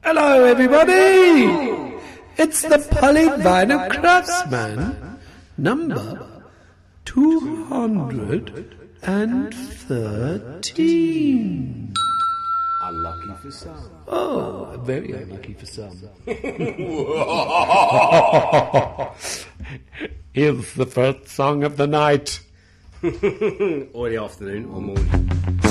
Hello, everybody! It's the Polyvinyl Craftsman, number 213. Unlucky for some. Oh, very unlucky for some. Here's the first song of the night. Or the afternoon or morning.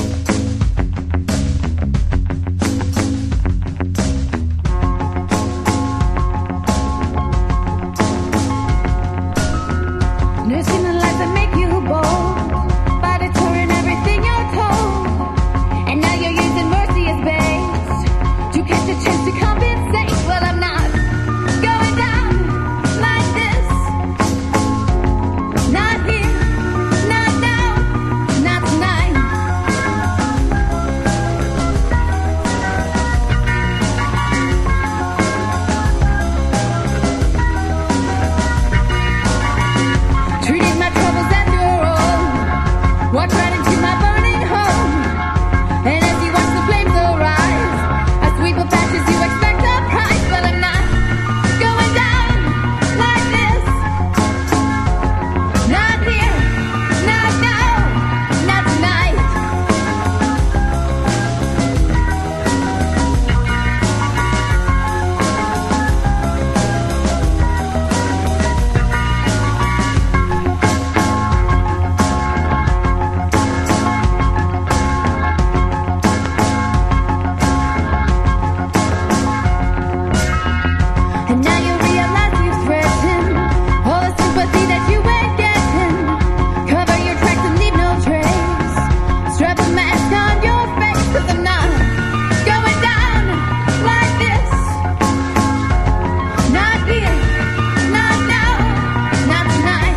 Nursing the life that make you bold, by deterring everything you're told, and now you're using mercy as bait to catch a chance to compensate. Well, I'm not going down like this. Not here, not now, not tonight. Treated my troubles as your own. Walked right into my burning home. And as you watch the flames arise, I sweep up ashes, you expect a price. But I'm not going down like this. Not here, not now, not tonight. And now you realize you threaten all the sympathy that you ain't getting. Cover your tracks and leave no trace. Strap a mask on your face, 'cause I'm not going down like this. Not here, not now, not tonight.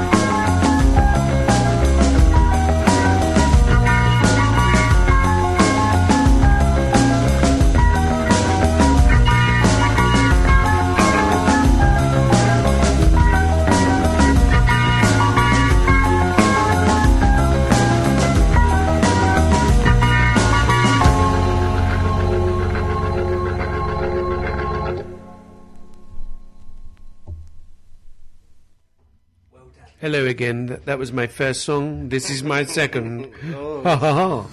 Hello again. That was my first song. This is my second. Ha ha ha.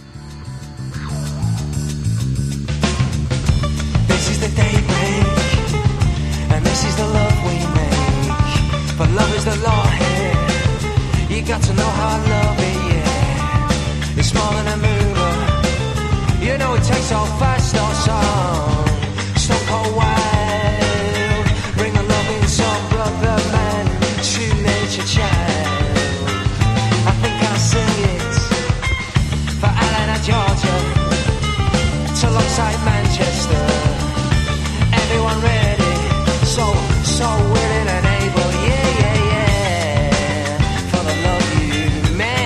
This is the daybreak, and this is the love we make. But love is the law here. You got to know how I love it, yeah. It's more than a mover. You know it takes all fast or song. Stone cold wild. Bring the love in some brother man. True nature child. I think I'll sing it for Atlanta, Georgia, to alongside Manchester. Everyone ready, so willing and able, yeah, yeah, yeah, for the love you make.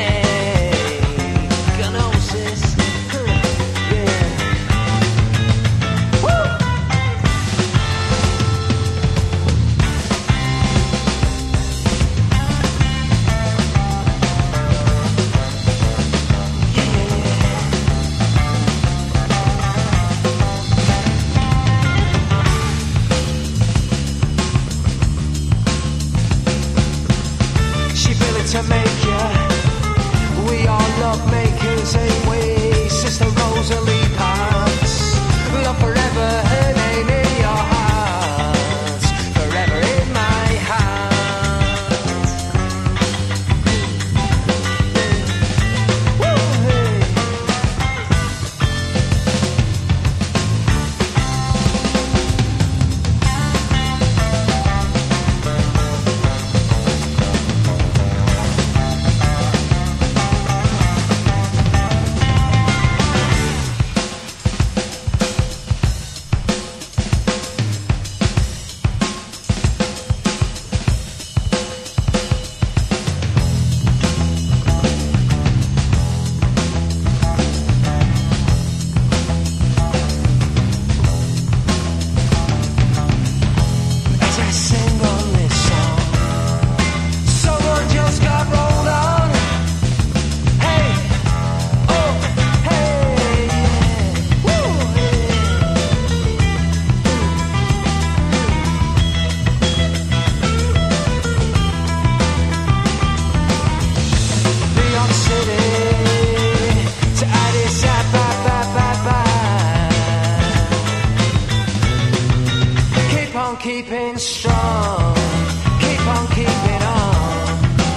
keeping strong, keep on keeping on.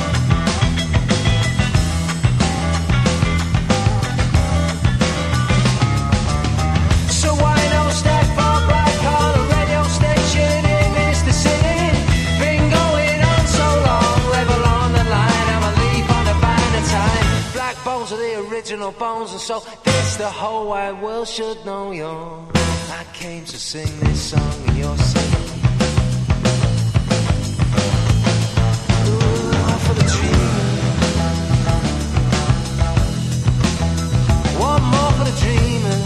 So why no step for black on a radio station in Minister City? Been going on so long, level on the line, I'm a leaf on the vine of time. Black bones are the original bones, and so this the whole wide world should know you're. I came to sing this song and you're singing. Ooh, for the dreamer. One more for the dreamer.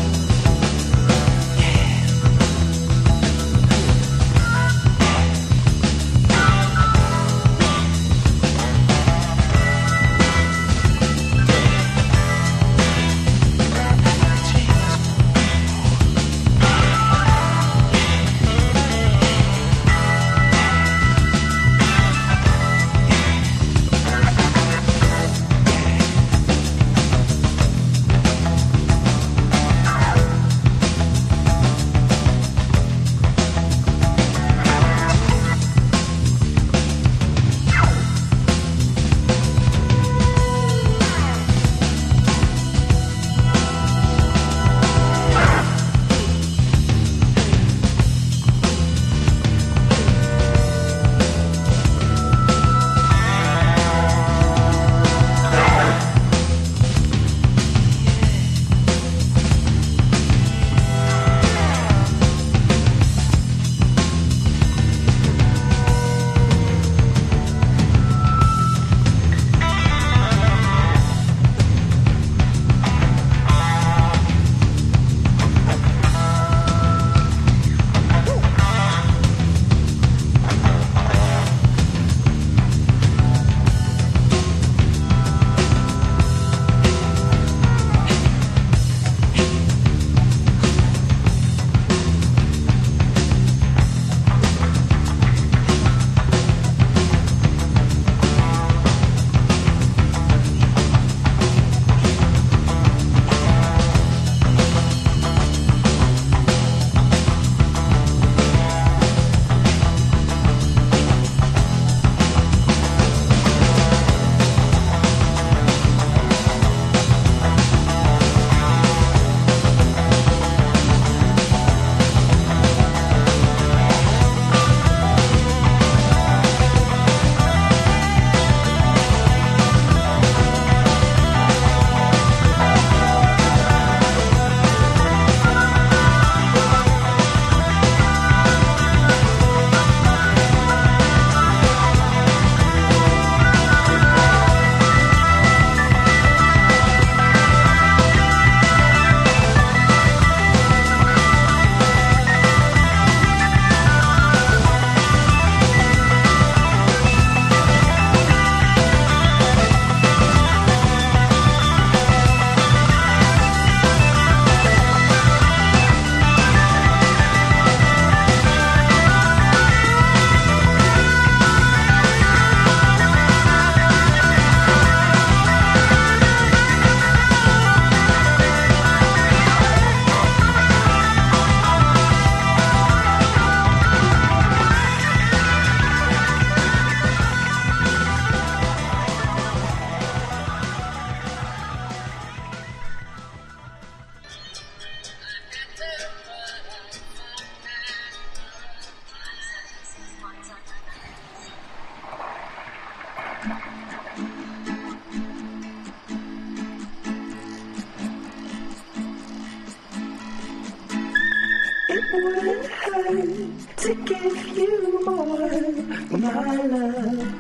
wouldn't hurt to give you more, my love.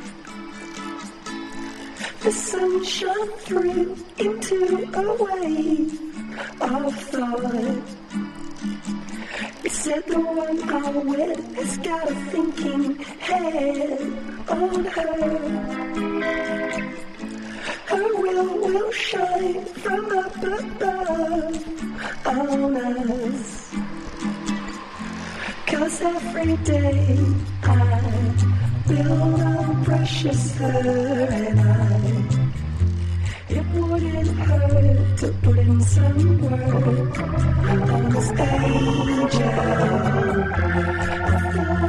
The sun shone through into a wave of thought. It said the one I'm with has got a thinking head on her. Her will shine from up above on us. 'Cause every day I build on precious her and it wouldn't hurt to put in some words on this angel.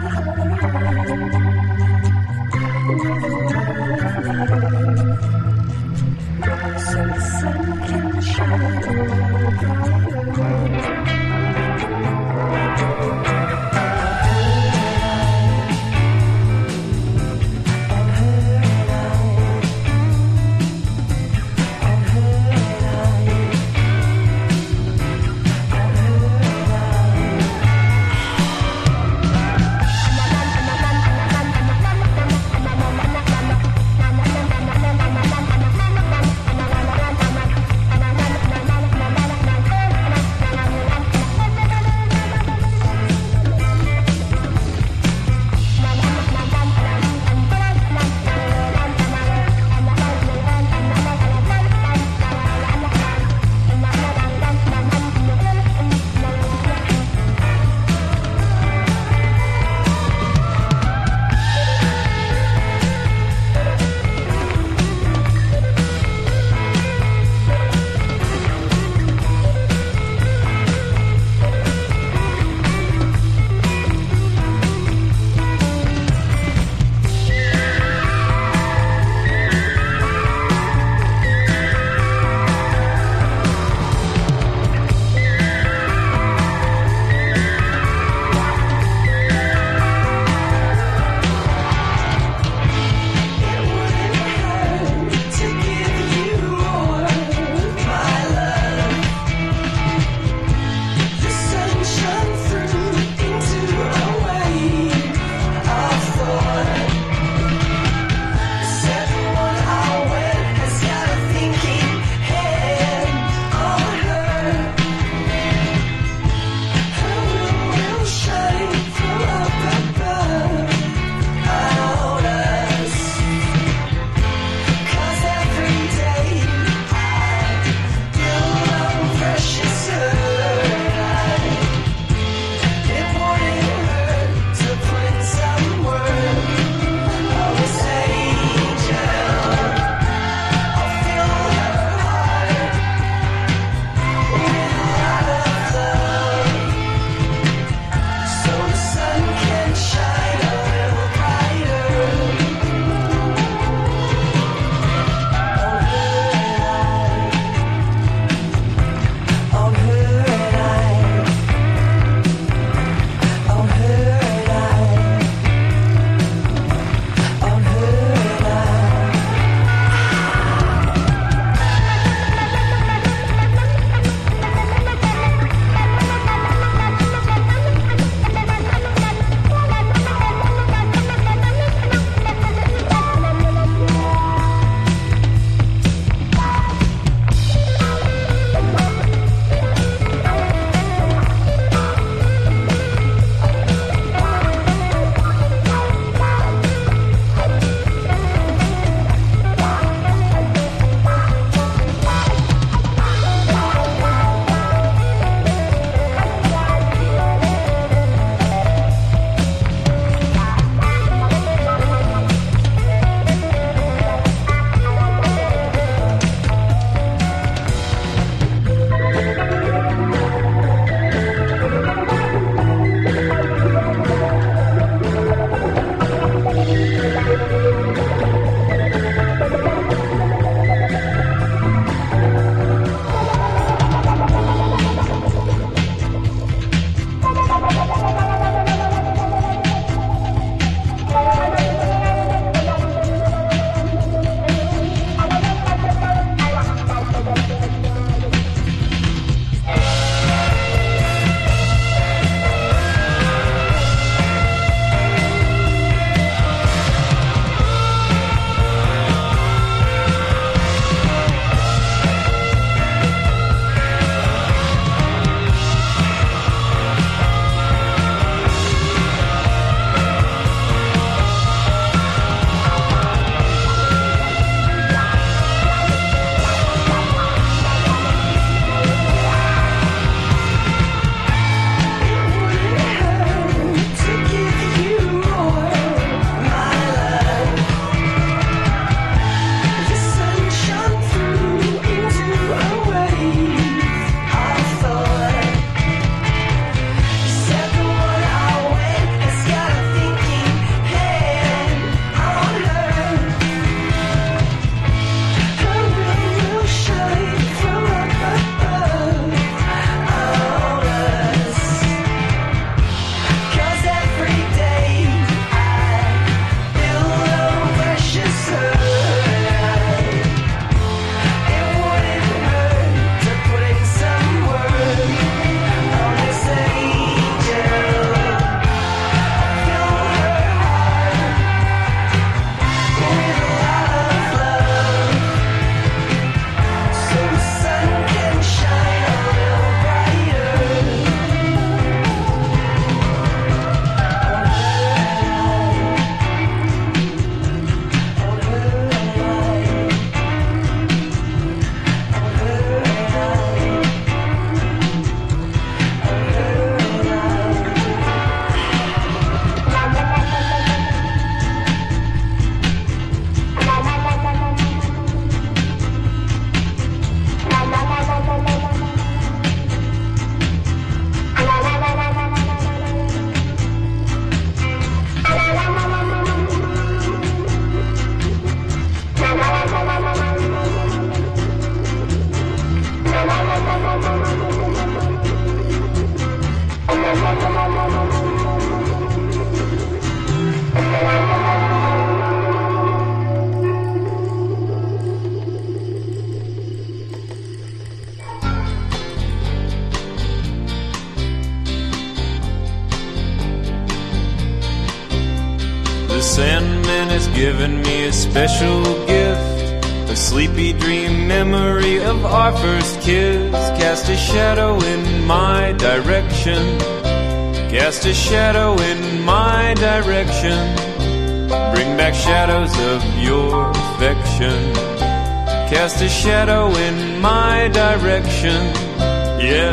Sandman has given me a special gift, a sleepy dream memory of our first kiss. Cast a shadow in my direction, cast a shadow in my direction. Bring back shadows of your affection. Cast a shadow in my direction, yeah.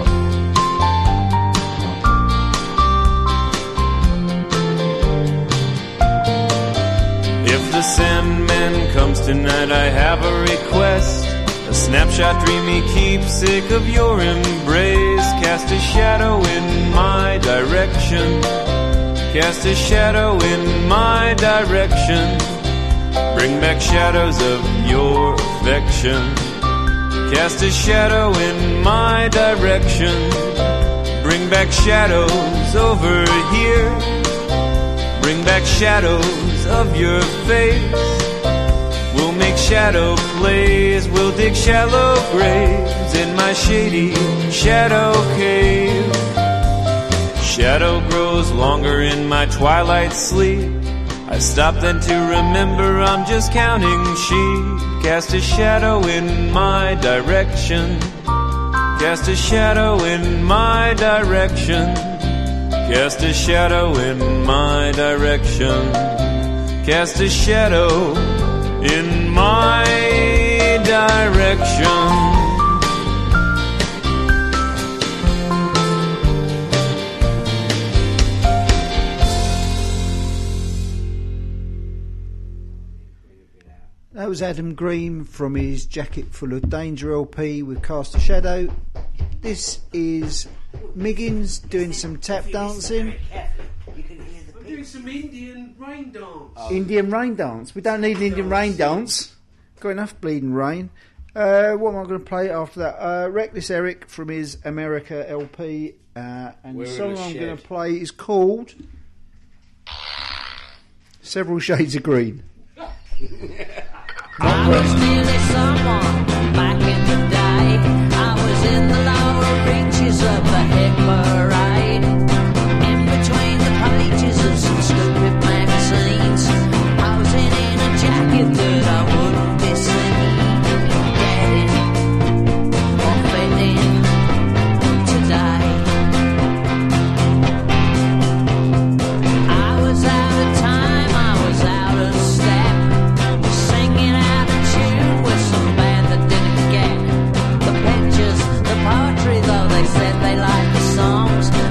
If the Sandman comes tonight, I have a request. A snapshot dreamy keepsake of your embrace. Cast a shadow in my direction, cast a shadow in my direction. Bring back shadows of your affection. Cast a shadow in my direction. Bring back shadows over here. Bring back shadows of your face. We'll make shadow plays. We'll dig shallow graves in my shady shadow cave. Shadow grows longer in my twilight sleep. I stop then to remember I'm just counting sheep. Cast a shadow in my direction, cast a shadow in my direction. Cast a shadow in my direction, cast a shadow in my direction. That was Adam Green from his Jacket Full of Danger LP with Cast a Shadow. This is Miggins doing some tap dancing. I'm doing some Indian rain dance. Indian rain dance. We don't need an Indian rain dance. Got enough bleeding rain. What am I going to play after that? Reckless Eric from his America LP. And the song I'm going to play is called Several Shades of Green. I was nearly someone back in the day. I was in the lower reaches of the hit parade, in between the pages of some stupid magazines. I was in a jacket that I wouldn't be seen, getting or fitting today. I was out of time, I was out of step, singing out of tune with some band that didn't get the pictures, the poetry, though they said they liked the songs.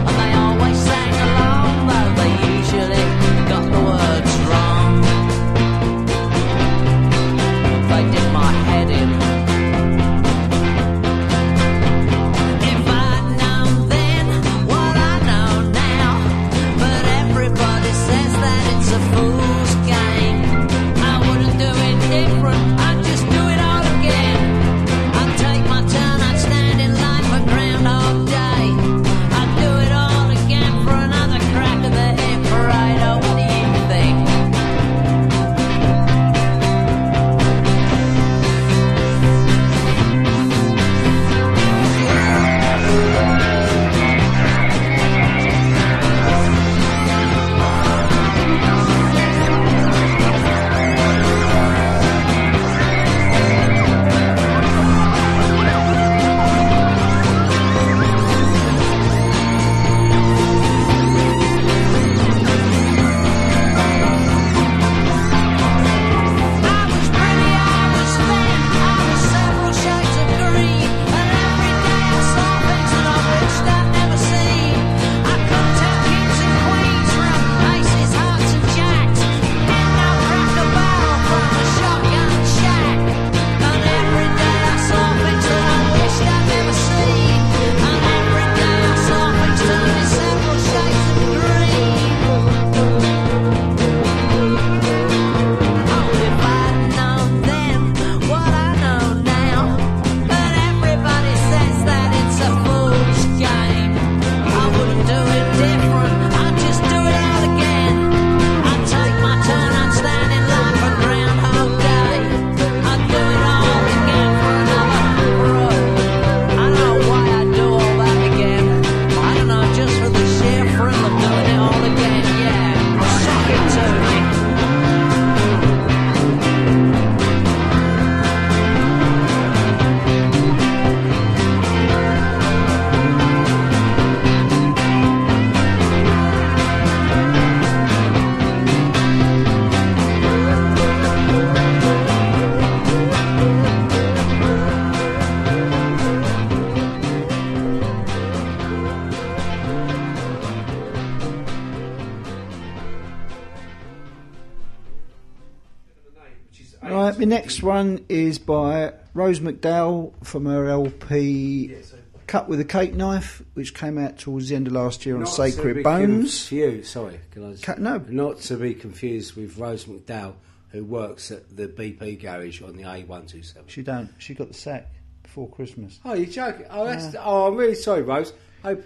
My next one is by Rose McDowell from her LP Cut with a Cake Knife, which came out towards the end of last year on Not Sacred to be Bones. Sorry, can I just... No. Not to be confused with Rose McDowell, who works at the BP garage on the A127. She don't. She got the sack before Christmas. Oh, you're joking? Oh, I'm really sorry, Rose. Hope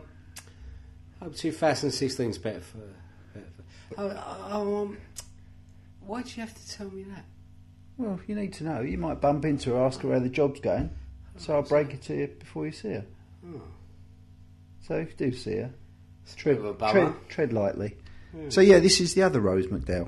2016's better for... why do you have to tell me that? Well, you need to know. You might bump into her, ask her how the job's going. So I'll break it to you before you see her. Oh. So if you do see her, tread lightly. Yeah. So yeah, this is the other Rose McDowell.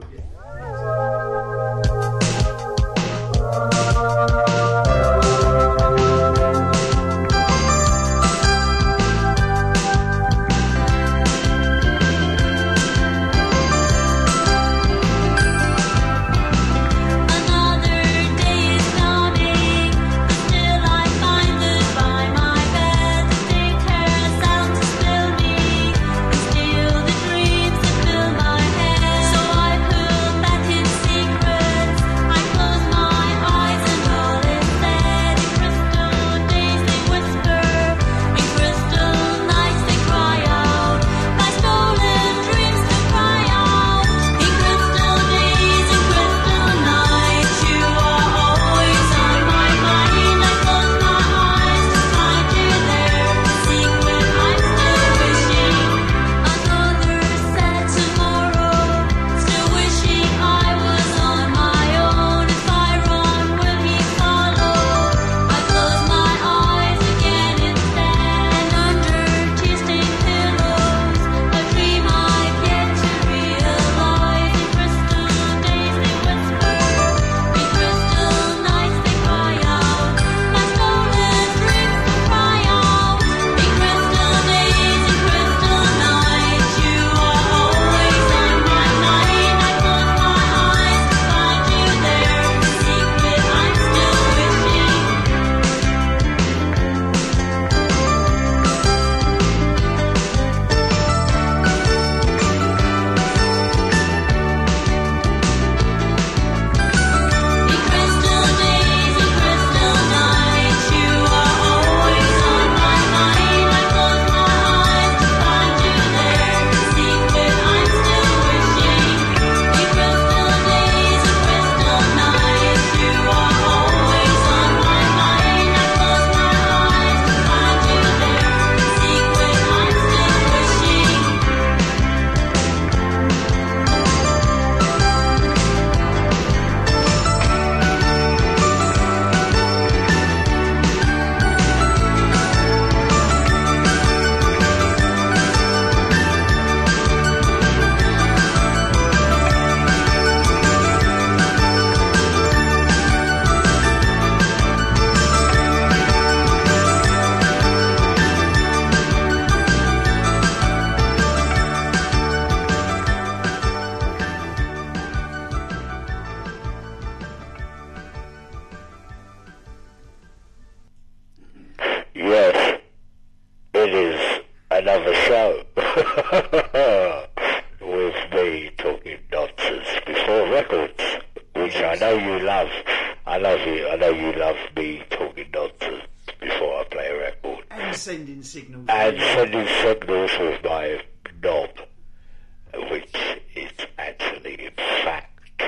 another show with me talking nonsense before records, which I know you love. I love you. I know you love me talking nonsense before I play a record. And sending signals. And sending signals with my knob, which is actually in fact.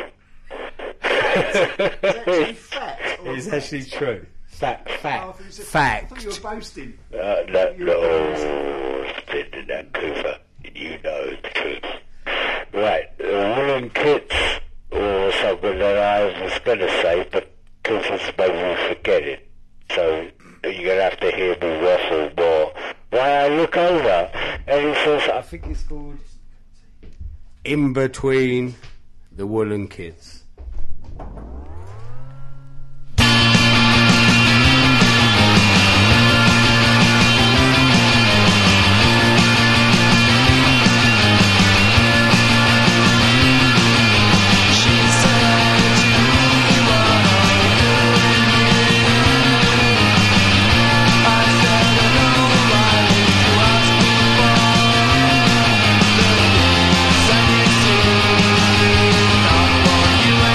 It's actually true. Fact. I thought you were boasting. No, sending that Cooper. You know the truth. Right, Woolen Kits, or something that I was going to say, but Cooper's made me forget it. So you're going to have to hear me waffle more. Why I look over, and it says, I think it's called In Between the Woolen Kids. You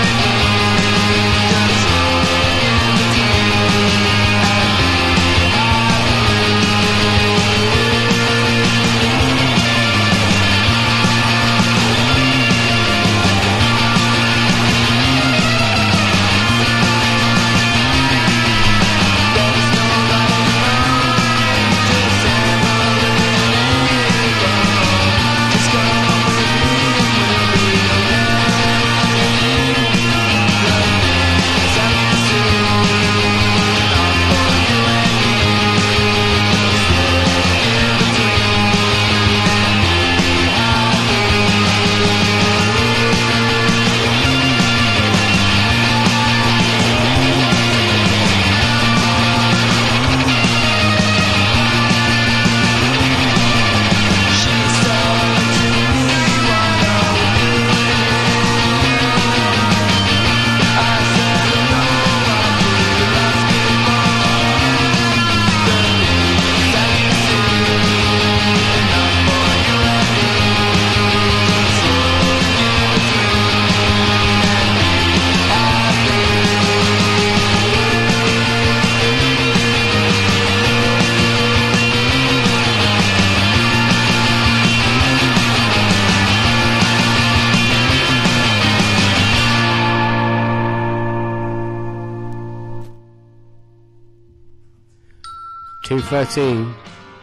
213.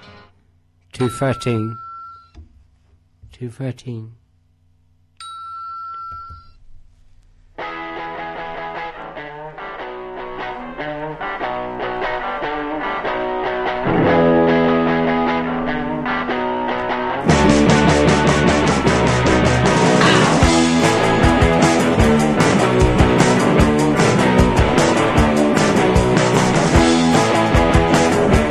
213. 213.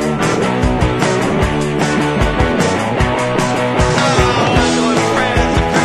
Friends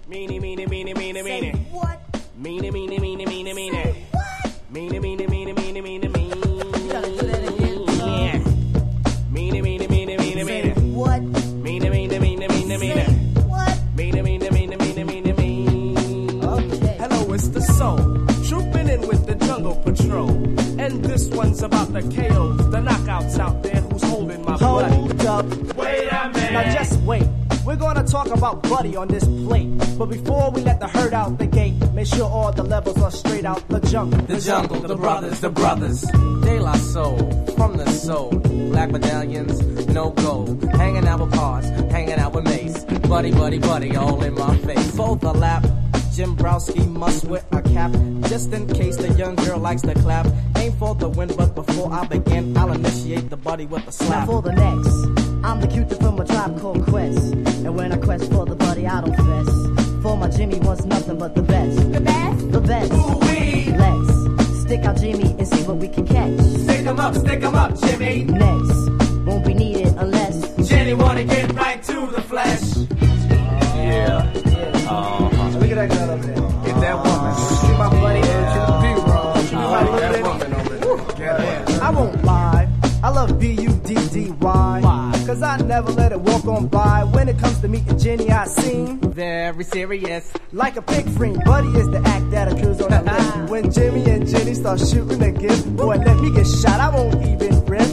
Meanie, meanie, meanie, meanie, meanie. What? Meanie, meanie, meanie, meanie, meanie. What? Meanie, meanie, meanie, meanie, meanie, meanie. You gotta do that again. Yeah. Meanie, meanie, meanie, meanie, meanie. What? Meanie, meanie, meanie, meanie, meanie. What? Meanie, meanie, meanie, meanie, meanie, meanie. Okay. Hello, it's the soul. Trooping in with the jungle patrol. And this one's about the KOs, the knockouts out there who's holding my blood. Hold up. Wait a minute. Now just wait. We're gonna talk about Buddy on this plate. But before we let the herd out the gate, make sure all the levels are straight out the jungle. The jungle, the brothers, the brothers. De La Soul, from the soul. Black medallions, no gold. Hanging out with Pars, hanging out with Mace. Buddy, buddy, buddy, all in my face. Fold the lap. Jim Browski must wear a cap, just in case the young girl likes to clap. Aim for the win, but before I begin, I'll initiate the buddy with a Now slap. for the next, I'm the cutie from a tribe called Quest. And when I quest for the buddy, I don't fess. For my Jimmy wants nothing but the best. The best? The best. Ooh-wee. Let's stick out Jimmy and see what we can catch. Stick 'em up, Jimmy. Next, won't be needed unless Jenny wanna get right to the flesh. Yeah. Look at that girl over there. Get that woman. See my buddy? That woman over there. Get her. I won't lie, I love B-U-D-D-Y. Why? Cause I never let it walk on by. When it comes to meeting Jenny, I seem Very serious. like a pig friend. Buddy is the act that occurs on the list. When Jimmy and Jenny start shooting a gift, boy, let me get shot, I won't even riff.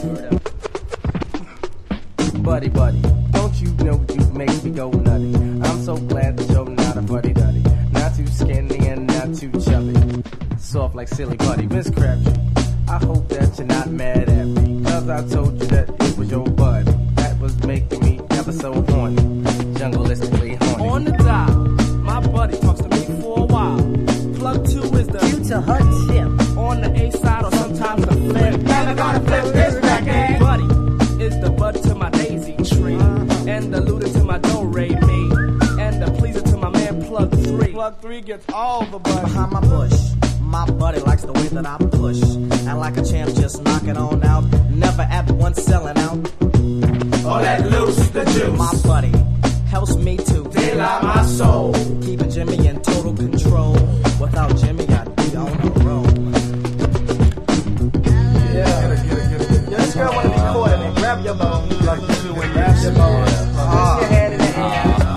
Buddy, buddy, don't you know you make me go nutty? I'm so glad that you're not a buddy-duddy. Not too skinny and not too chubby. Soft like silly buddy, Miss Crabtree. I hope that you're not mad at me, cause I told you that it was your buddy that was making me ever so horny, jungleistically horny. On the dial, my buddy talks to me for a while. Plug 2 is the Due to her tip, on the A side or sometimes the flip. Never gonna flip this record. Buddy is the bud to my daisy tree, and the looter to my do-re me, and the pleaser to my man Plug 3. plug 3 gets all the buddy. Behind my bush, my buddy likes the way that I push. And like a champ, just knock it on out. Never at once selling out. Oh, let loose the juice. My buddy helps me to Daylight my soul. keeping Jimmy in total control. Without Jimmy, I'd be on the road. Yeah, this girl wanna be caught in it. Grab your bone. Grab your bone. Put your hand in the air.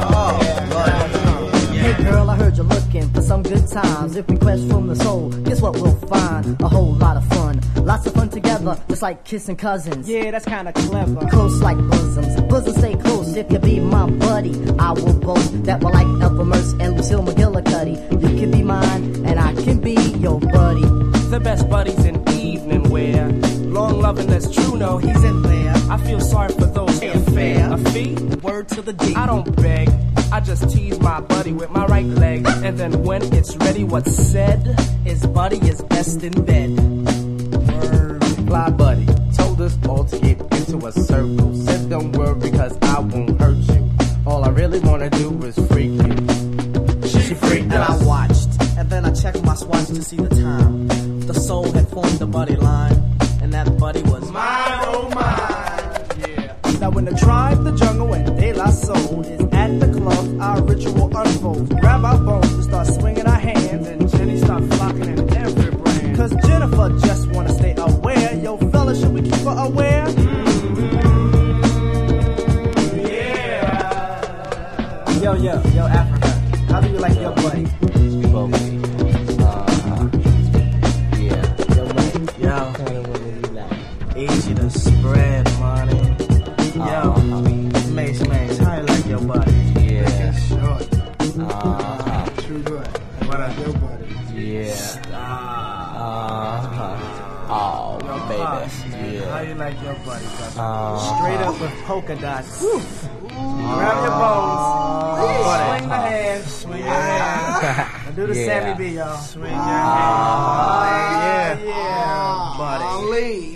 Hey girl, I heard you're looking for some good times. If we quest from the soul, guess what we'll find? A whole lot of fun. Lots of fun together, just like kissing cousins. Yeah, that's kinda clever. Close like bosoms. Bosoms stay close. If you be my buddy, I will boast that we're like Ethel Merce and Lucille McGillicuddy. You can be mine, and I can be your buddy. The best buddies in evening wear. Long loving that's true, no, he's in there. I feel sorry for those who fair. A fee? Word to the D. I don't beg. I just tease my buddy with my right leg. And then when it's ready, what's said? His buddy is best in bed. Fly buddy told us all to get into a circle. Said don't worry cause I won't hurt you. All I really wanna do is freak you. She freaked And I us. watched, and then I checked my swatch to see the time. The soul had formed the buddy line, and that buddy was Mine, oh mine. Yeah. Now when the tribe, the jungle, and De La Soul is at the club, our ritual unfolds. Grab our bones and start swinging our hands, and Jenny start flocking in every brand. Cause Jennifer just wanna stay aware. Yo, fella, should we keep her aware? Yeah. Yo, Africa, how do you like your buddy? easy to spread money. Yo, Mace, how you like your buddy? Yeah. Short. True good. What I your buddy? Yeah. Oh, baby. How Yeah. you like your buddy, brother? Straight up with polka dots. Grab your bones. Swing the hand. Swing your hand. And do the Yeah. Sammy B, y'all. Swing your hand. Yeah, buddy. Ali.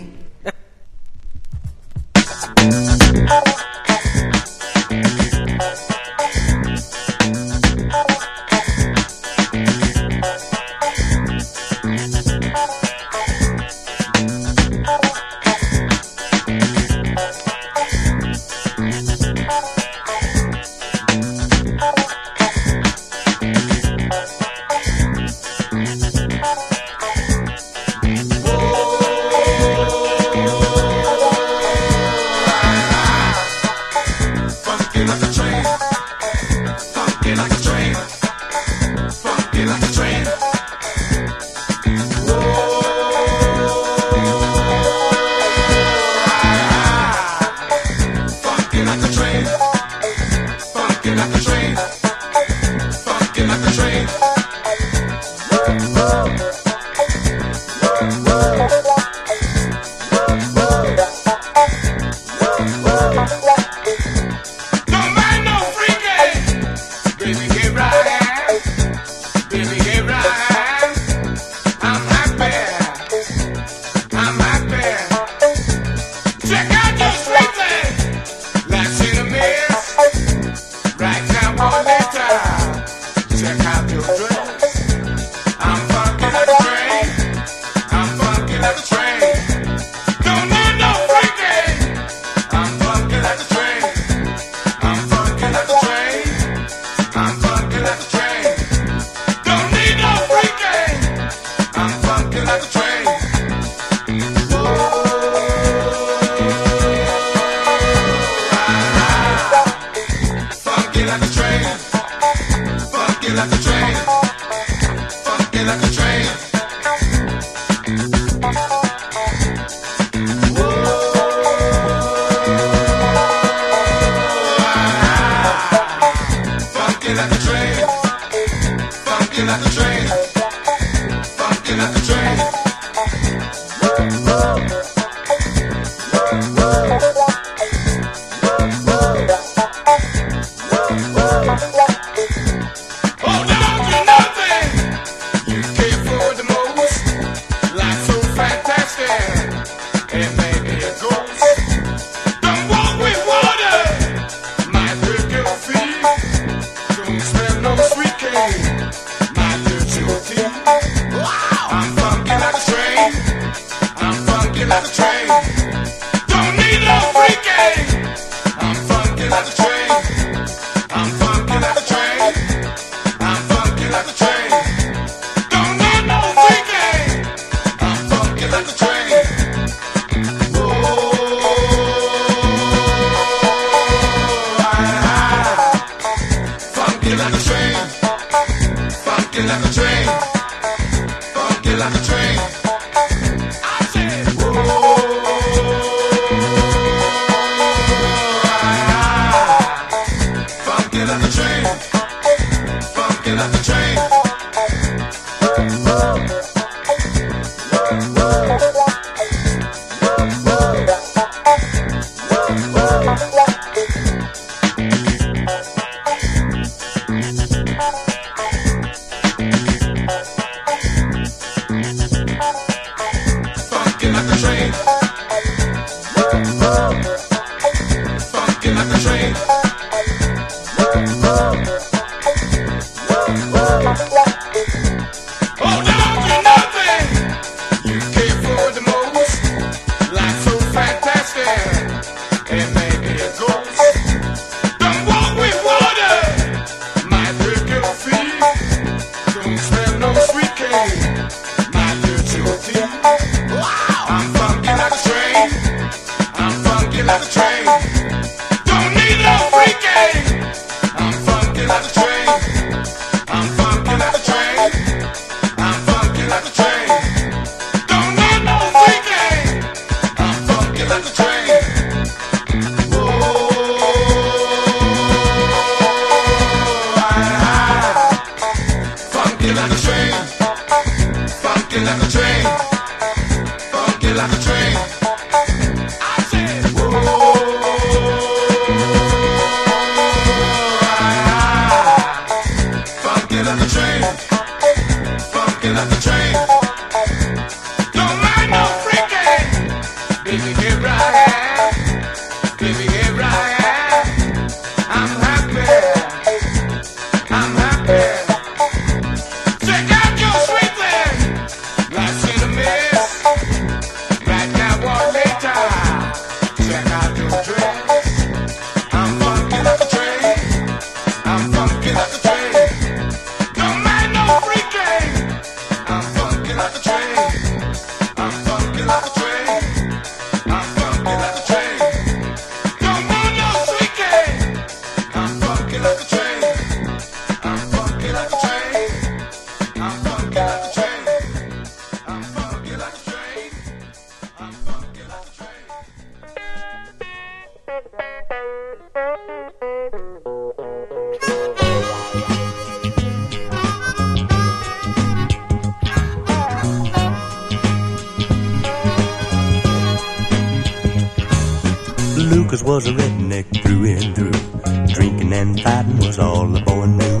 Lucas was a redneck through and through. Drinking and fighting was all the boy knew.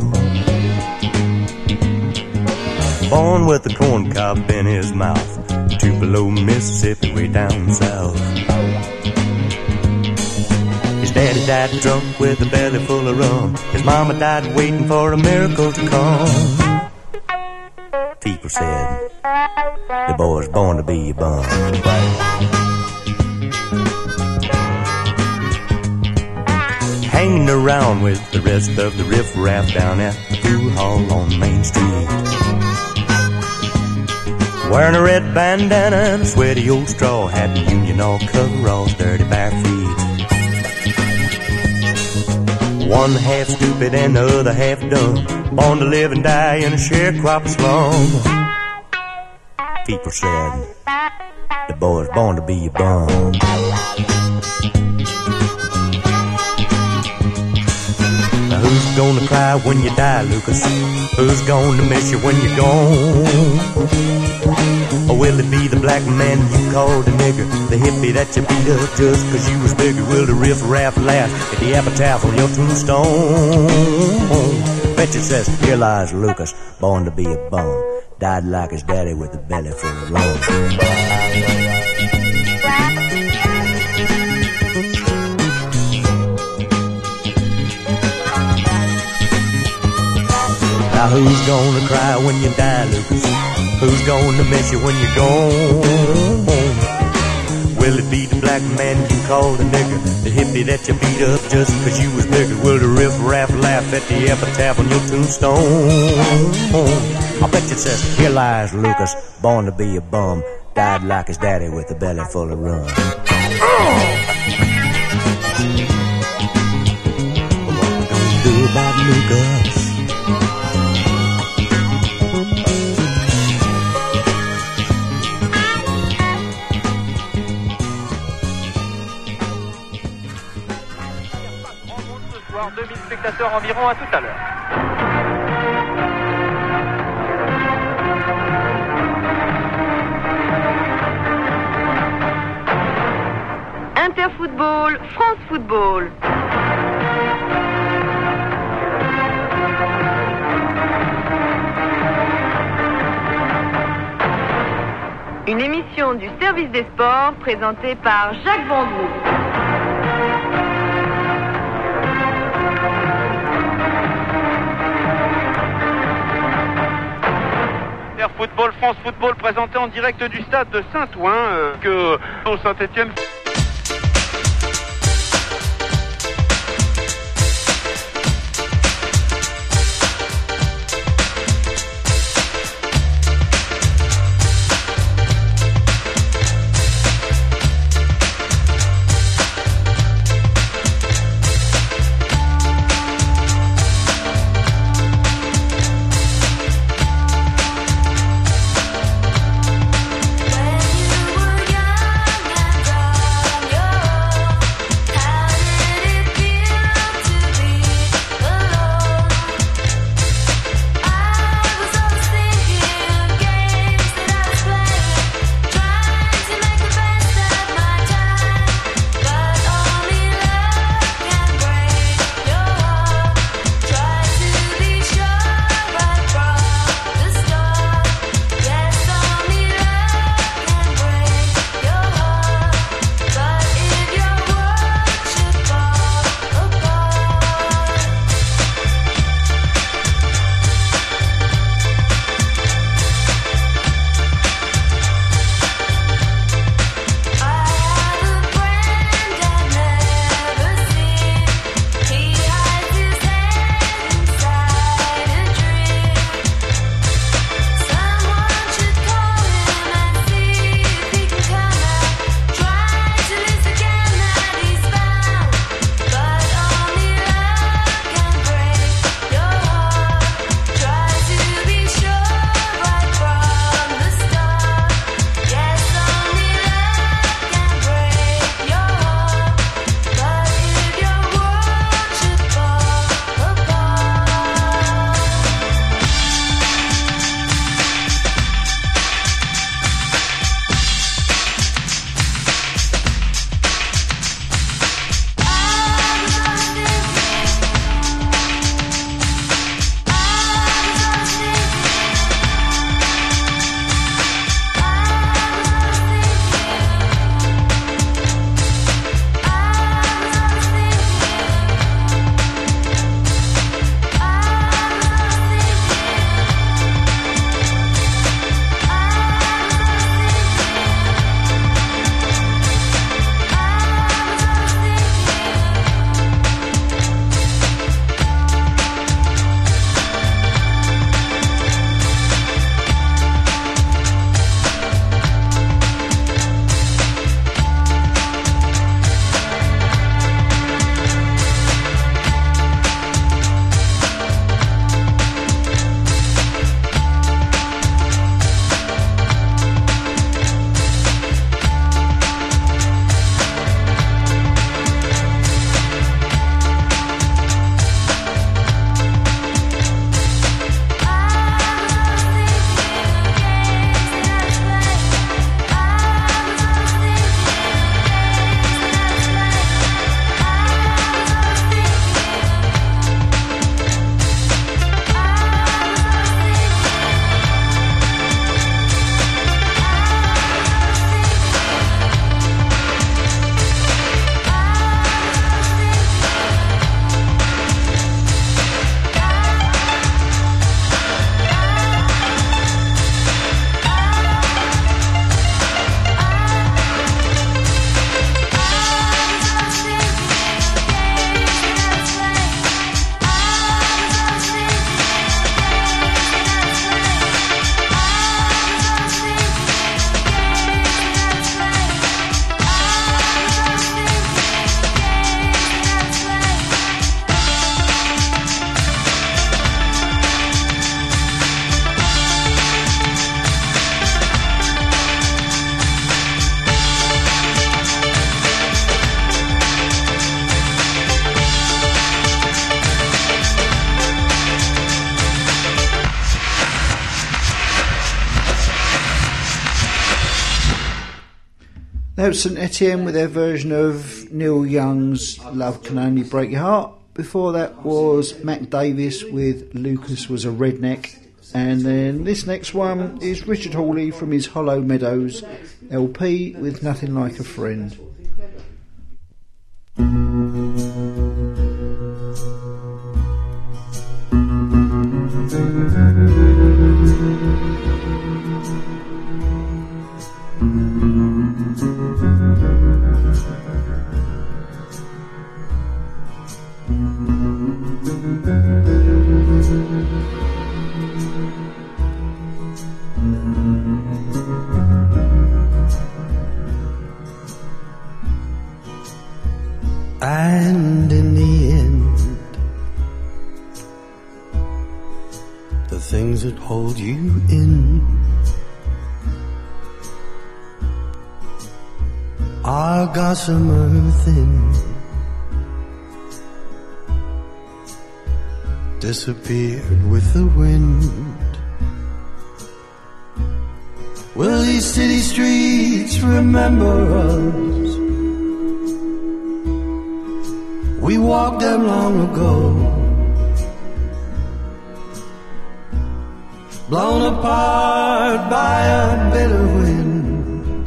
Born with a corn cob in his mouth, Tupelo, Mississippi, way down south. His daddy died drunk with a belly full of rum. His mama died waiting for a miracle to come. People said, the boy's born to be a bum. Hanging around with the rest of the riffraff down at the food hall on Main Street. Wearing a red bandana and a sweaty old straw hat, and union all coveralls, dirty bare feet. One half stupid and the other half dumb, born to live and die in a sharecropper slum. People said, the boy's born to be a bum. Who's gonna cry when you die, Lucas? Who's gonna miss you when you're gone? Or will it be the black man you called a nigger, the hippie that you beat up just 'cause you was bigger? Will the riff-raff laugh at the epitaph on your tombstone? Bet you says, here lies Lucas, born to be a bum, died like his daddy with a belly full of rum. Now who's gonna cry when you die, Lucas? Who's gonna miss you when you're gone? Will it be the black man you called a nigger, the hippie that you beat up just 'cause you was bigger? Will the riff-raff laugh at the epitaph on your tombstone? I bet you it says, here lies Lucas, born to be a bum, died like his daddy with a belly full of rum. What we gonna do about Lucas? soir, 2000 spectateurs environ, à tout à l'heure. Interfootball, France Football. Une émission du service des sports présentée par Jacques Vendroux. Football, France Football présenté en direct du stade de Saint-Ouen que au Saint-Étienne. That was St Etienne with their version of Neil Young's Love Can Only Break Your Heart. Before that was Mac Davis with Lucas Was a Redneck. And then this next one is Richard Hawley from his Hollow Meadows LP with Nothing Like a Friend. And in the end, the things that hold you in are gossamer thin, disappeared with the wind. Will these city streets remember us? We walked them long ago, blown apart by a bitter wind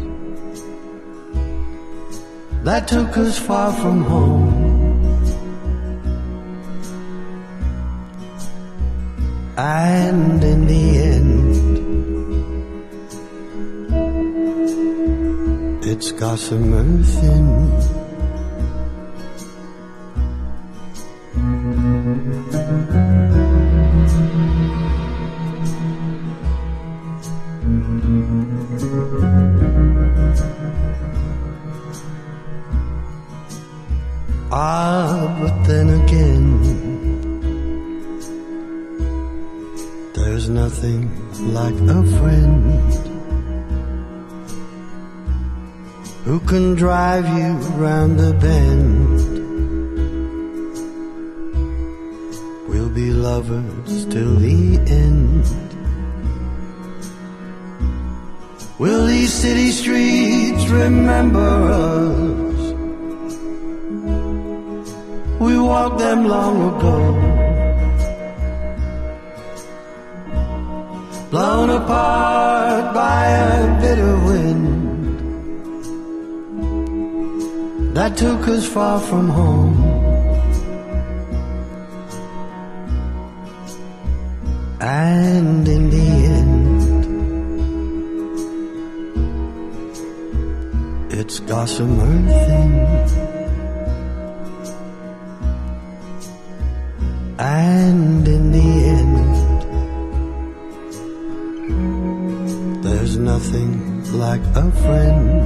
that took us far from home. And in the end, it's gossamer thin. Ah, but then again, there's nothing like a friend who can drive you round the bend. We'll be lovers till the end. Will these city streets remember us? We walked them long ago, blown apart by a bitter wind that took us far from home. And in the end, it's gossamer thin. And in the end, there's nothing like a friend.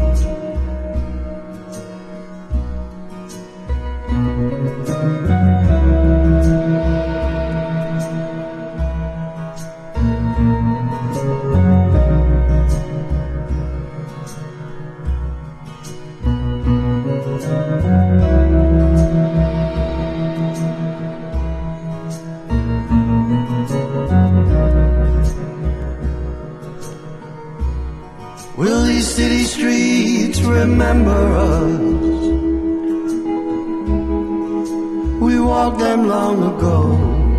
Will these city streets remember us? We walked them long ago,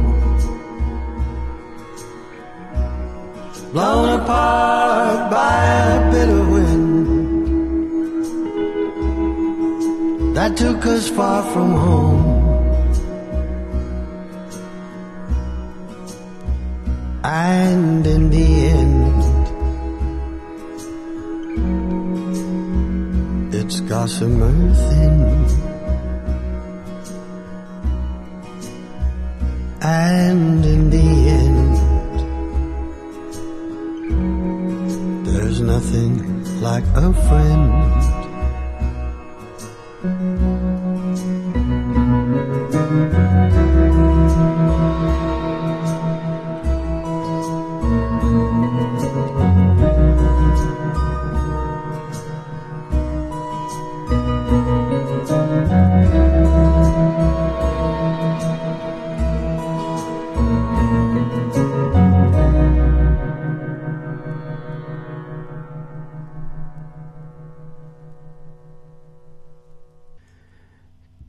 blown apart by a bitter wind that took us far from home. And in the end, it's gossamer thin. And in the end, there's nothing like a friend.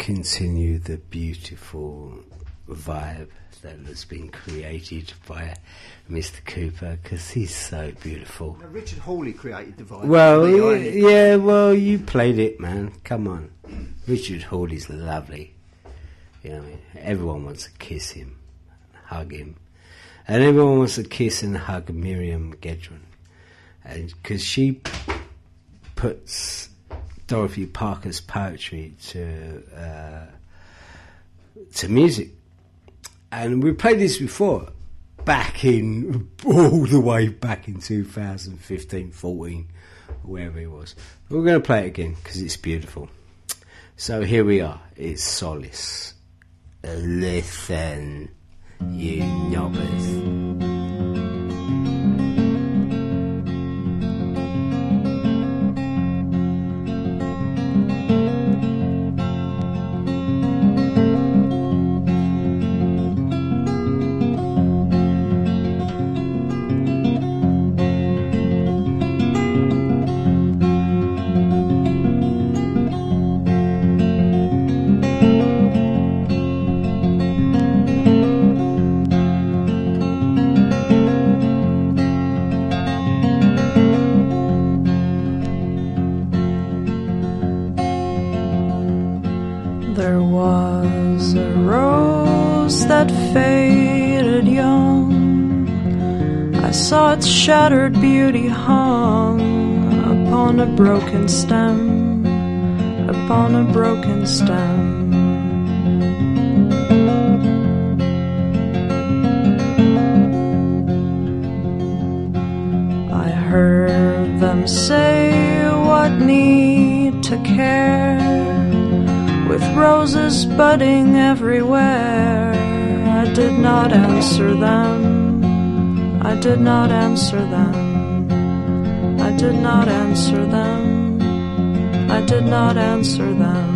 continue the beautiful vibe that has been created by Mr. Cooper, because he's so beautiful. Now, Richard Hawley created the vibe. Well, yeah, well, you played it, man. Come on. Richard Hawley's lovely. You know what I mean? Everyone wants to kiss him, hug him. And everyone wants to kiss and hug Miriam Gedron. And because she puts Dorothy Parker's poetry to music. And we played this before, all the way back in 2015, 14, wherever it was. But we're going to play it again because it's beautiful. So here we are. It's Solace. Listen, you knobbers. Shattered beauty hung upon a broken stem, upon a broken stem. I heard them say what need to care, with roses budding everywhere. I did not answer them. I did not answer them. I did not answer them. I did not answer them.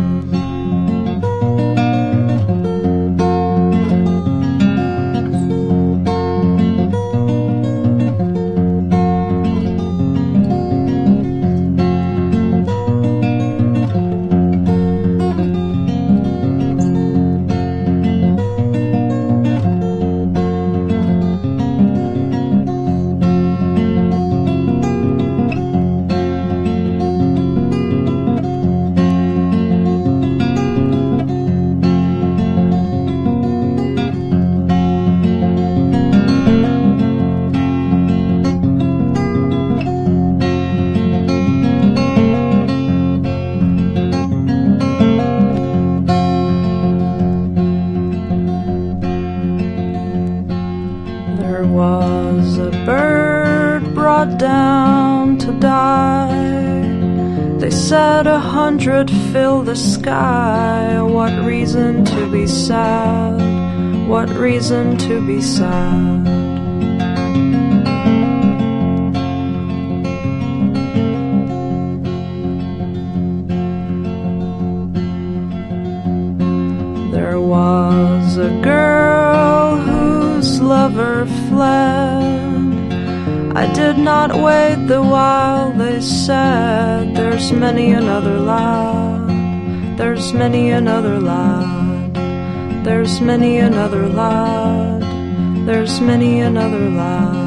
Fill the sky. What reason to be sad? What reason to be sad? There was a girl whose lover fled. I did not wait the while they said, there's many another lad, there's many another lad, there's many another lad, there's many another lad.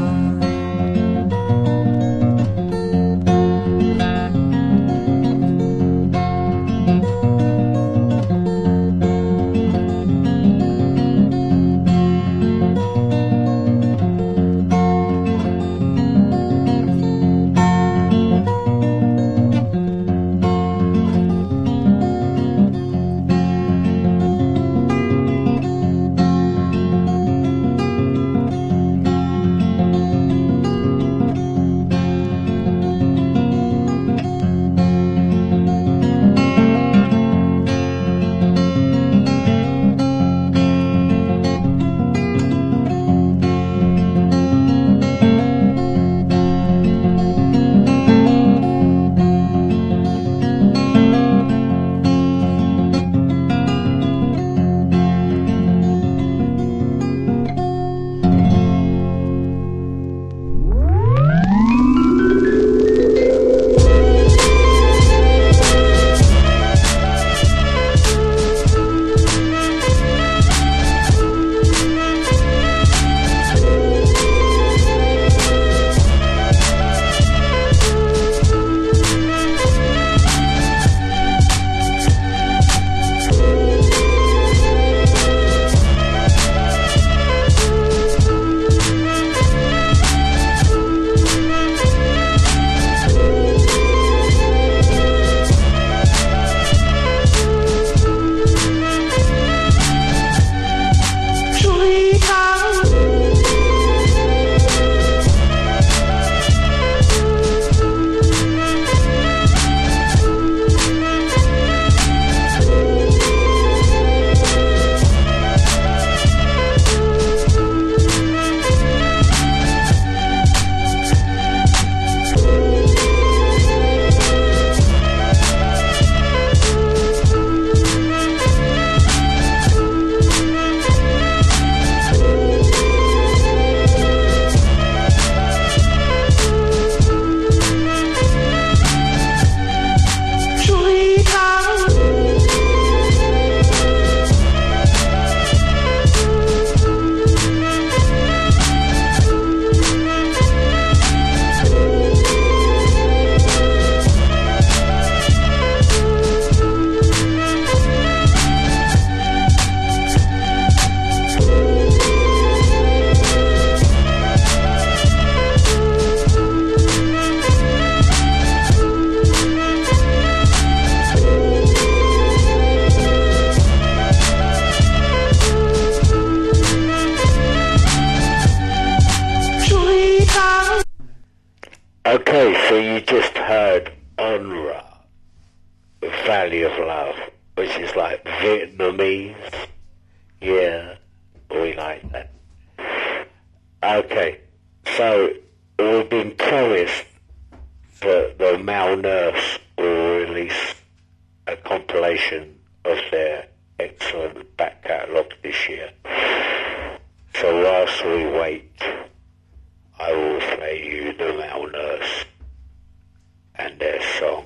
Okay, so you just heard Unra, Valley of Love, which is like Vietnamese. Yeah, we like that. Okay, so we've been promised that the Male Nurse will release a compilation of their excellent back catalogue this year. So whilst we wait, I will play you the Male Nurse and their song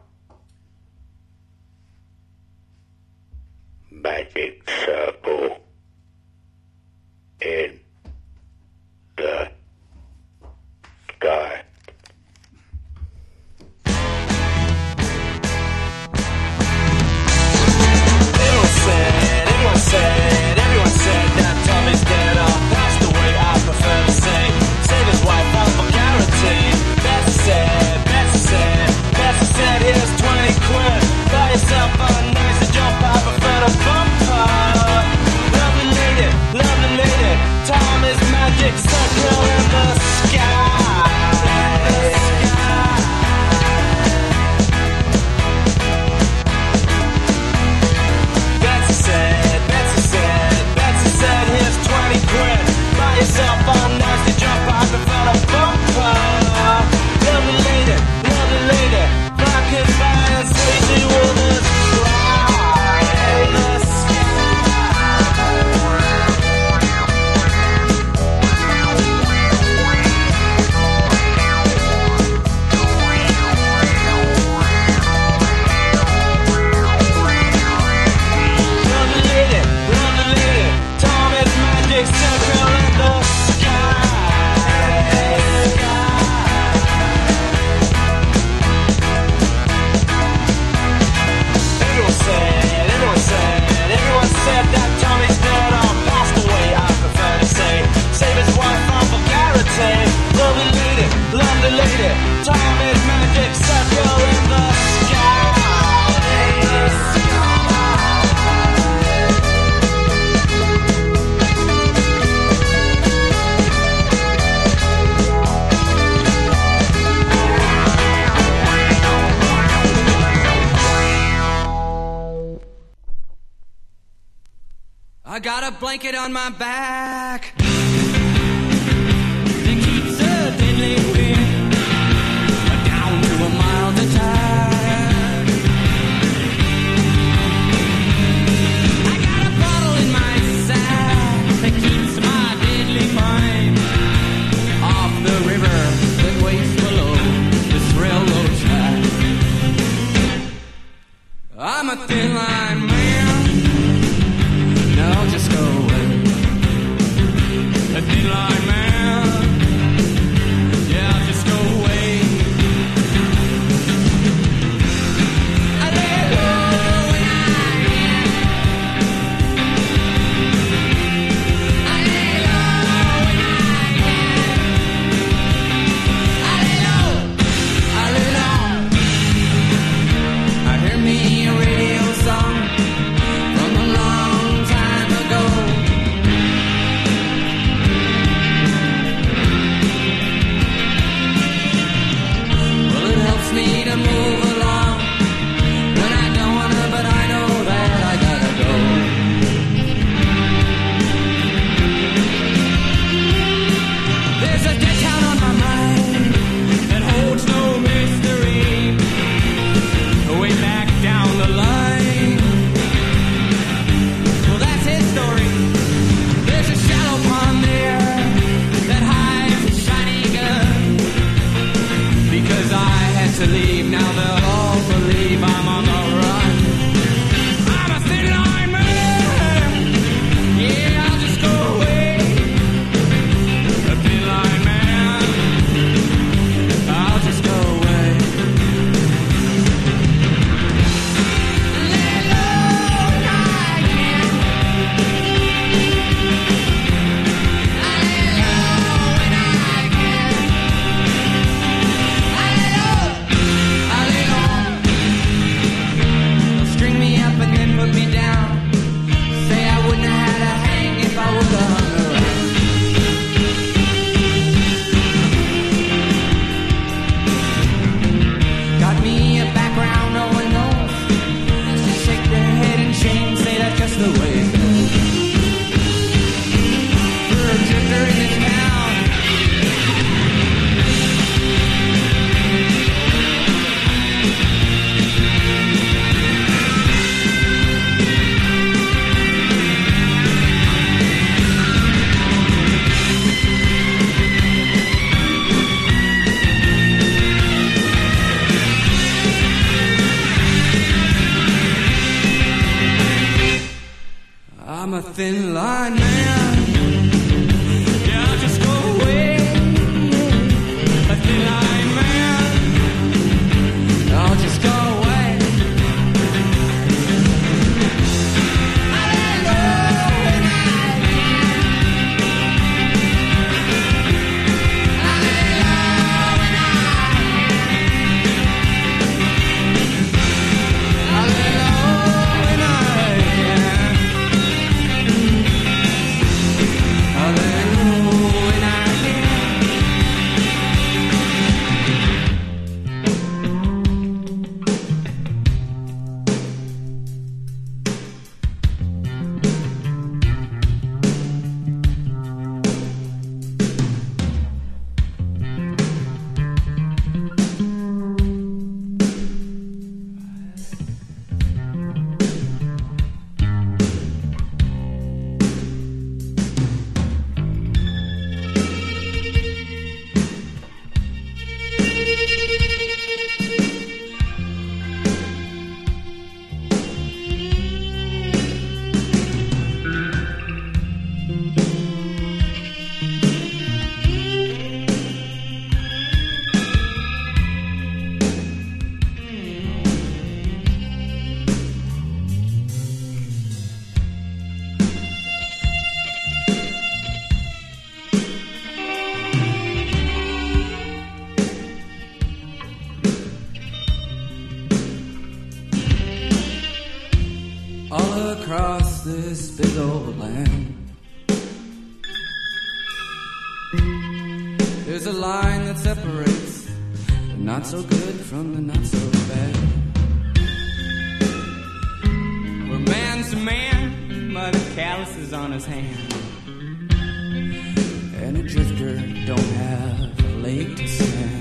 Magic Circle in the Sky. Everyone said that Tommy's dead or passed away. I prefer to say, save his wife out for guarantee. Bessie said, here's 20 quid. Buy yourself a nice jump, I prefer to bumper. Lovely lady, Tommy's magic circle in the sky. Betsy said, here's 20 quid. Buy yourself a nasty jump, I prefer a bumper. Lovely lady, I could buy and say she wouldn't cry in the circle in the sky. Everyone said that Tommy's dead or passed away. I prefer to say, save his wife from vulgarity. Lovely lady, Tommy's magic circle in the sky. I got a blanket on my back that keeps a deadly wind down to a mild attack. I got a bottle in my sack that keeps my deadly mind off the river that waits below this railroad track. I'm a thin line man. No, just go away. A thin line man. Yeah, just go away. I let go when I can. I let go when I can. I let go. I hear me a radio song. thin line man. Yeah, I'll just go away. A thin line man. I'll just go away. Across this big old land, there's a line that separates the not so good from the not so bad. Where man's a man, but a callus is on his hand, and a drifter don't have a leg to stand.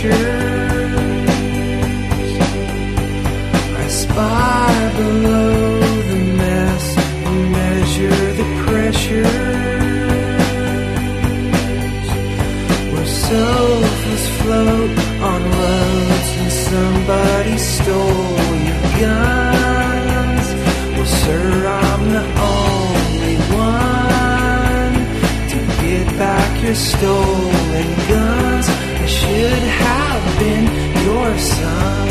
pressures. I spy below the mess and measure the pressures. Where sofas float on roads and somebody stole your guns. Well, sir, I'm the only one to get back your stolen guns. I should have been your son.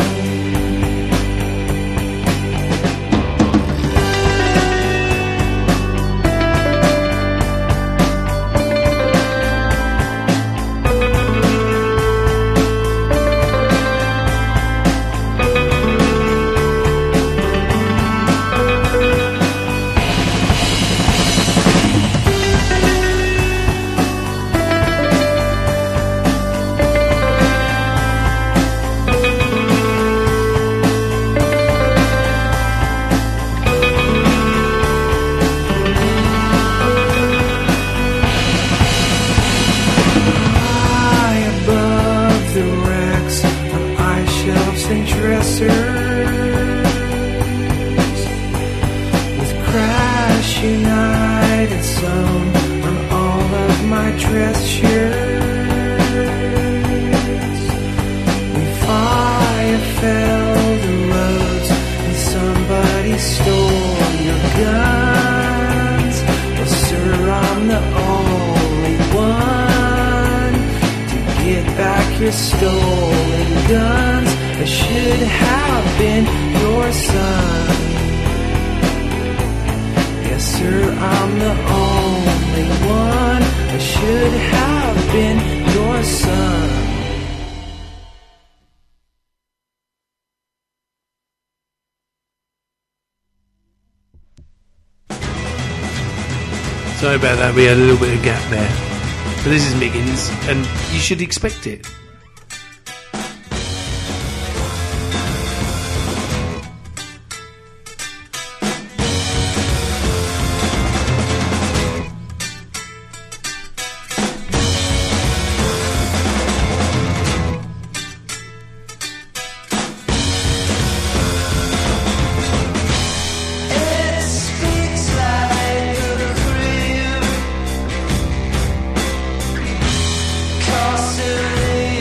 Your stolen guns, I should have been your son. Yes, sir, I'm the only one. I should have been your son. Sorry about that, we had a little bit of gap there. But this is Miggins, and you should expect it. Constantly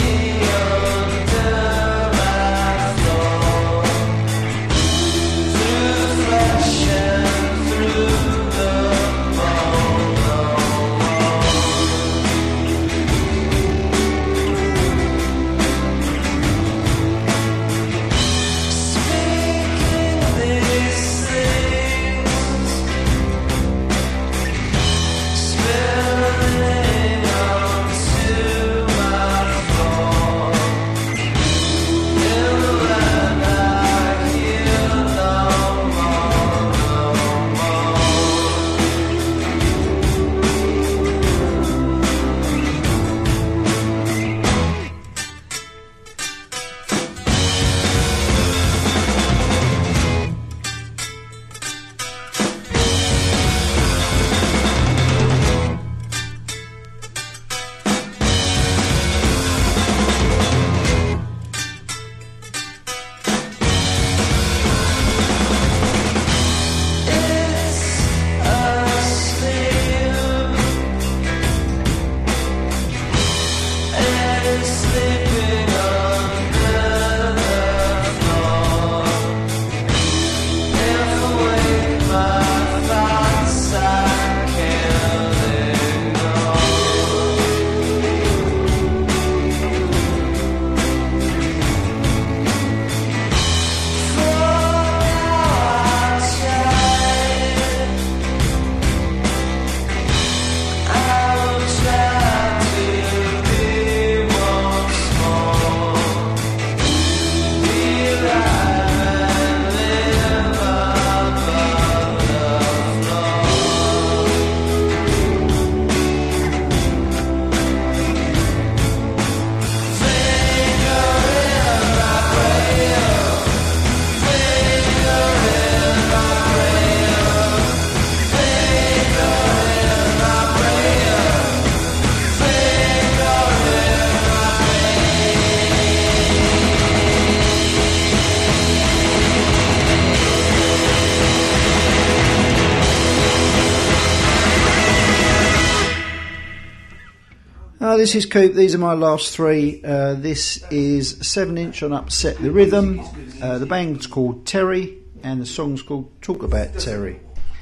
Hello, this is Coop. These are my last three. This is 7-inch on Upset the Rhythm. The band's called Terry, and the song's called Talk About Terry.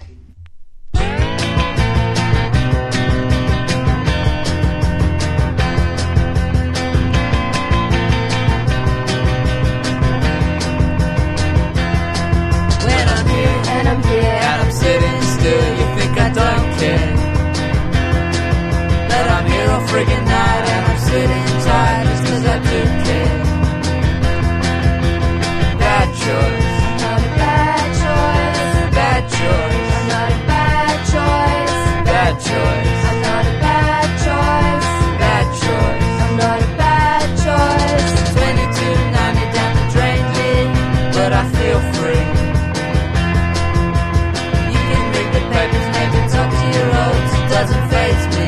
When I'm here and I'm here and I'm sitting still, you think I don't care. But I'm here all freaking night and I'm sitting tight just 'cause I do care. Bad choice. Not a bad choice. Bad choice. I'm not a bad choice. Bad choice. I'm not a bad choice. Bad choice. I'm not a bad choice. 22.90 down the drain, kid, but I feel free. You can read the papers, maybe talk to your oats, it doesn't faze me.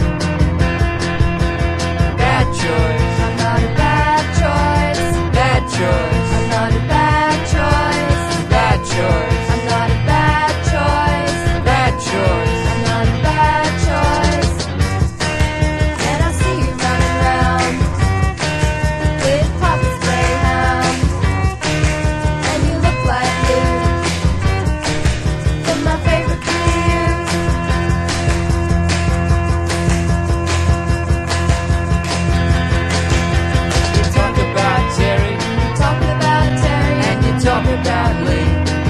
Bad choice. I'm not a bad choice. Bad choice. I'm not a bad choice. Bad choice. I'm not a bad choice. Bad choice. I'm not a bad choice. And I see you running around with Papa's greyhound, and you look like you. But my favorite for you. You talk about Terry, you talk about Terry, and you talk about Lee.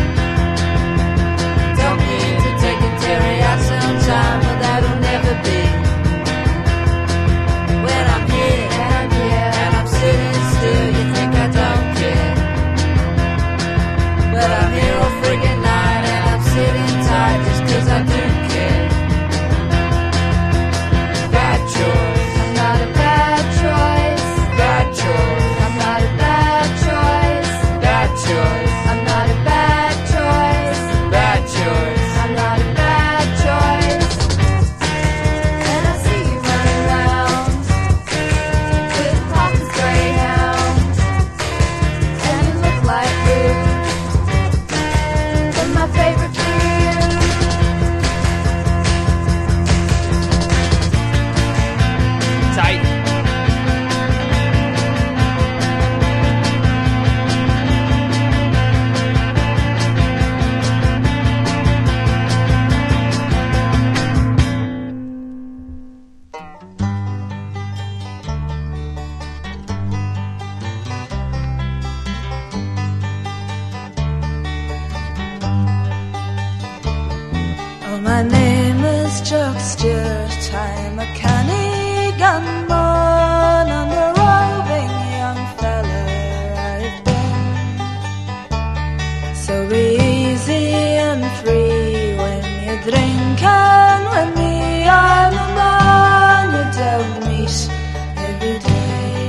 Don't need to take a Terry out sometime, but that'll never be. When I'm here and I'm sitting still, you think I don't care. But I'm here all freaking night and I'm sitting tight just 'cause I do care. Bad choice. I'm not a bad choice. Bad choice. I'm not a bad choice. Bad choice. I'm not a bad choice. Bad choice. I'm not a bad choice. And I see you running around with Papa's greyhound, and you look like you. But my favorite for you. Tight. Oh, my name is Chuck Stewart. I'm a canny gunman and a roving young fella I've been. So be easy and free when you drink and when me, I'm a man you don't meet every day.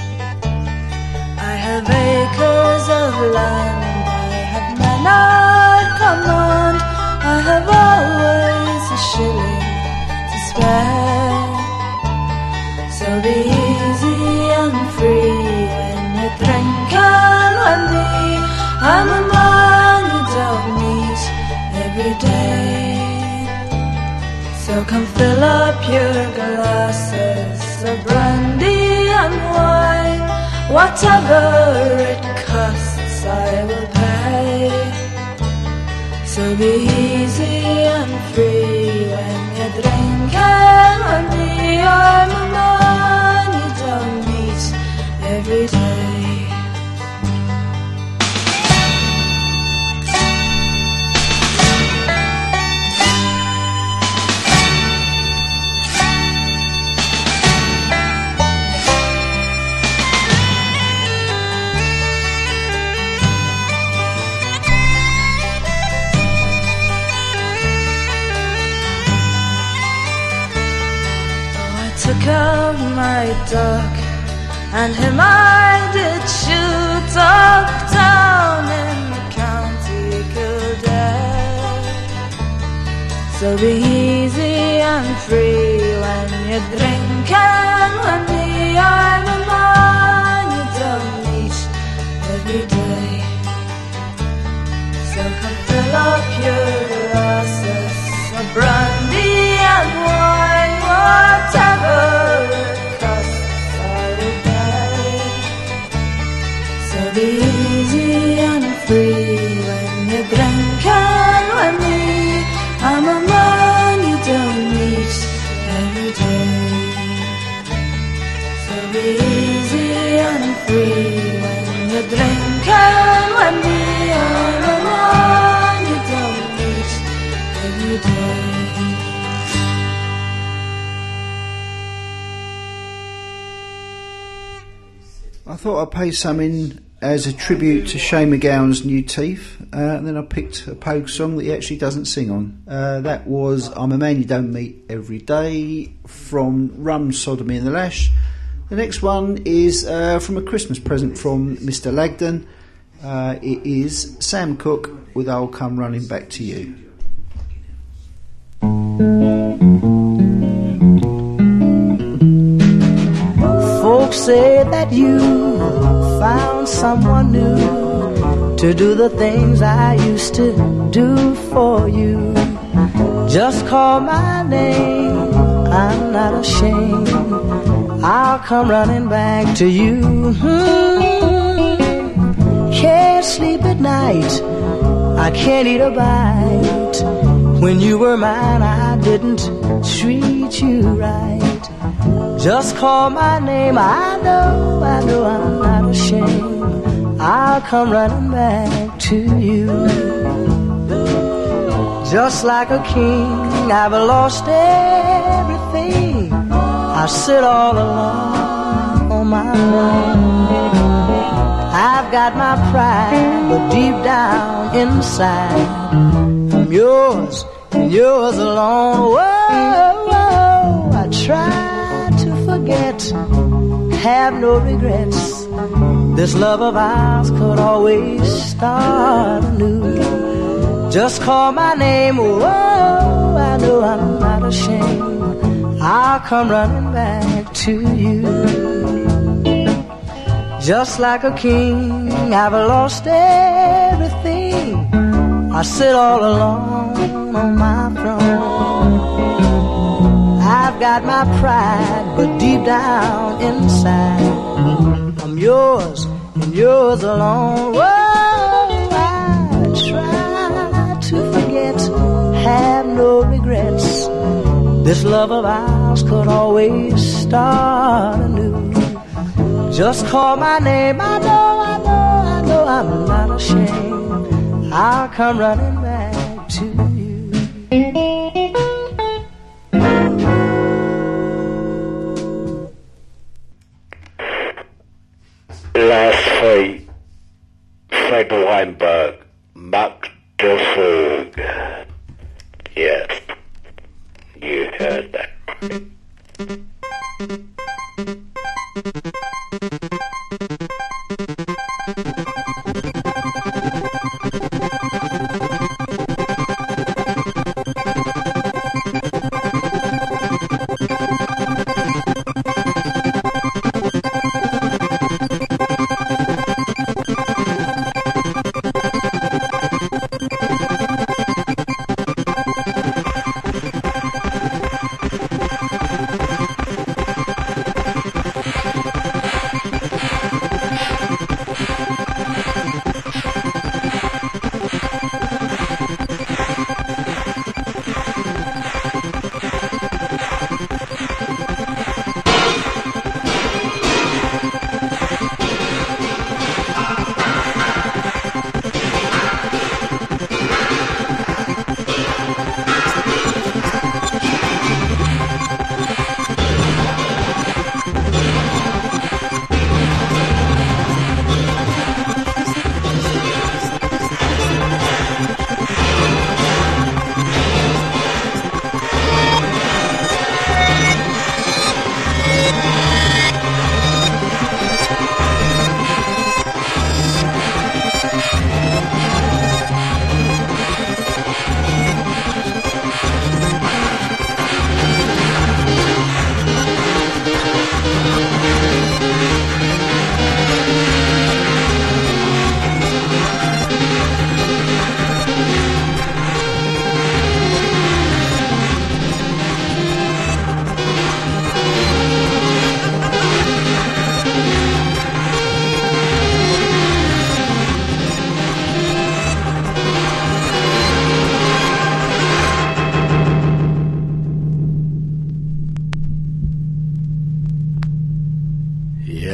I have acres of land, I have men at command, I have always a shilling to spare. So be easy and free when you drink and when me, I'm a man you don't meet every day. So come fill up your glasses of brandy and wine, whatever it costs I will pay. So be easy and free when you drink and when me, I'm a man you don't meet every day. Took out my dog, and him I did shoot up down in the county Kildare. So be easy and free when you drink and when me, I'm a man you don't meet every day. So come fill up your glasses of brandy and wine, whatever free when you're drinking, when we are alone, you don't lose every day. I thought I'd play something as a tribute to Shane MacGowan's New Teeth, and then I picked a Pogue song that he actually doesn't sing on. That was I'm a Man You Don't Meet Every Day from Rum, Sodomy and the Lash. The next one is from a Christmas present from Mr. Lagden. It is Sam Cooke with I'll Come Running Back to You. Folks say that you found someone new to do the things I used to do for you. Just call my name, I'm not ashamed. I'll come running back to you. Can't sleep at night, I can't eat a bite. When you were mine, I didn't treat you right. Just call my name, I know I'm not ashamed. I'll come running back to you. Just like a king, I've lost everything. I sit all alone on my throne. I've got my pride, but deep down inside, I'm yours and yours alone. Whoa, whoa, I try to forget, have no regrets. This love of ours could always start anew. Just call my name, whoa, I know I'm not ashamed. I'll come running back to you. Just like a king, I've lost everything. I sit all alone on my throne. I've got my pride, but deep down inside, I'm yours and yours alone. Whoa, I try to forget, have no regrets. This love of ours could always start anew. Just call my name, I know I'm not ashamed. I'll come running back to you. Last three, Fred Weinberg, Muck de Fug. Yes, you heard that.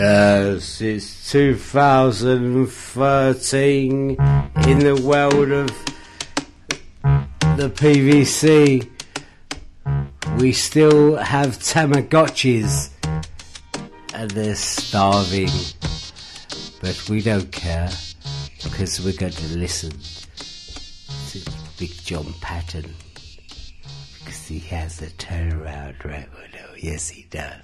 Since 2013, in the world of the PVC, we still have Tamagotchis, and they're starving. But we don't care, because we're going to listen to Big John Patton, because he has a turnaround record. Oh, yes, he does.